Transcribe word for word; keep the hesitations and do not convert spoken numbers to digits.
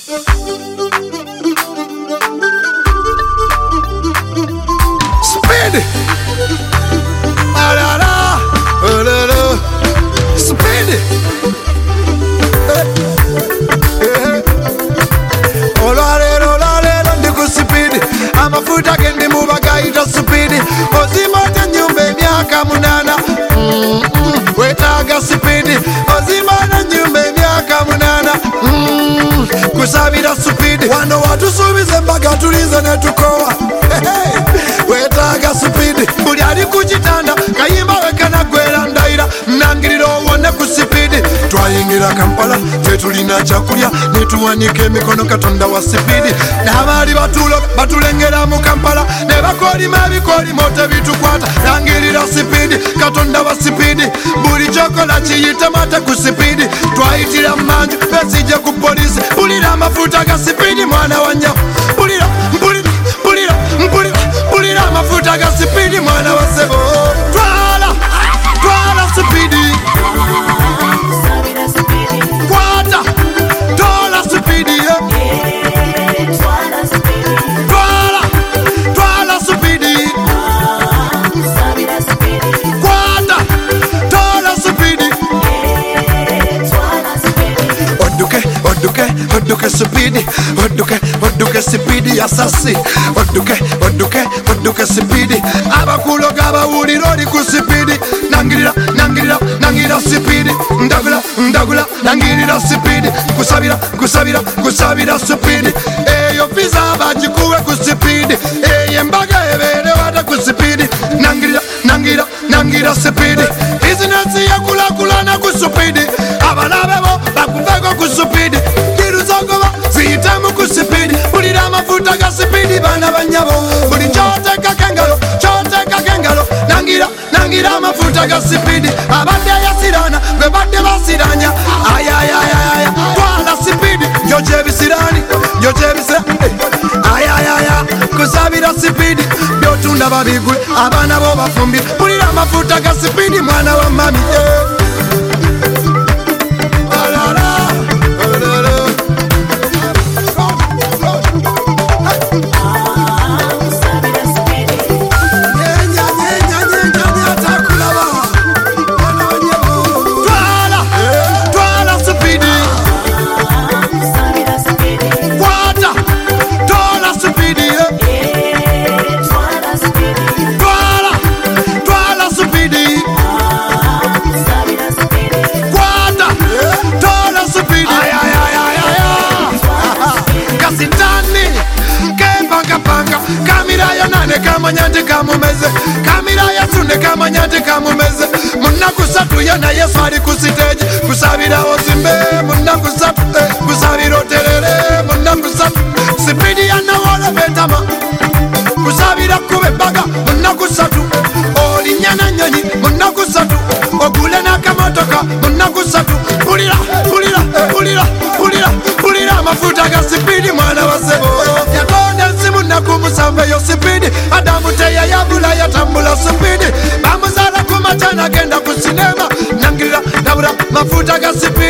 Speed. Ah la la, oh la la. Speed. Olare olare ndi ku speed. Amafuta gendi mubagaita speed. Ozimata nyumba emyaka munana. Mm -mm. Wetaga speed. Ozimata nyumba emyaka munana. Mm. Kusabira speed. Wano watusubize mpaka tulize netukowa. Hey. Wetaga speed. Buli ali kuchitanda kayimba wekana gwera ndaira. Nangiriro wone ku speed. Twayingira Kampala tetulina chakulya netuwanike emikono Katonda wa speed. N'abali batulo batulengera mu Kampala ne bakolima ebikolimo tebitukwata. Nangirira speed Katonda wa speed. Buli chokola kiyite mate ku speed. Twayitira manju besije ku polisi. Bulira amafuta ga speed mwana wa nnyo. Bulira bulira bulira bulira bulira amafuta ga speed mwana wa sebo. Twala twala speed. Kwata twala speed. Twala twala speed. Kwata twala speed. Oduke oduke oduke speed. Oduke oduke speed ya sasi. Oduke oduke oduke speed. Abakulo gabawuliro li ku speed. Nangirira nangirira nangirira speed. Ndagula ndagula nangirira speed. Kusabira kusabira kusabira speed. Eyo visa bagikuwe ku speed. Eyo embaga ebere wata ku speed. Nangirira nangirira nangirira speed. Business yakula kulana ku speed. Abalabe bo bakuveko ku speed. Kiruzogoba ziyitamu ku speed. Bulira amafuta ga speed bana banyabo. Buli choteka kengalo choteka kengalo. Nangira nangira amafuta ga speed. Abadde yasirana gwe badde basiranya. Ayayayaya twala speed. Yoje bisirani yoje bisirani. Ayayaya kusabira speed. Byotunda babigule abana bo bafumbi. Bulira amafuta ga speed mwana wa mami. Kamanyante kamumeze kamira yasunde kamanyante kamumeze munakusatu yana Yesu ali ku stage kusabira ozimbe munakusatu eh, kusabira oterere munakusatu speed yana wala betama kusabira kube baga munakusatu olinyana nyonyi munakusatu ogule nakamotoka munakusatu bulira bulira bulira bulira bulira amafuta ga speed mwana wa sebo yakonda simu nakumusambe yo speed Adamu teya yabula yatambula speed. Bamuzala kumachana genda ku cinema. Nangirira nabura mafuta ga speed.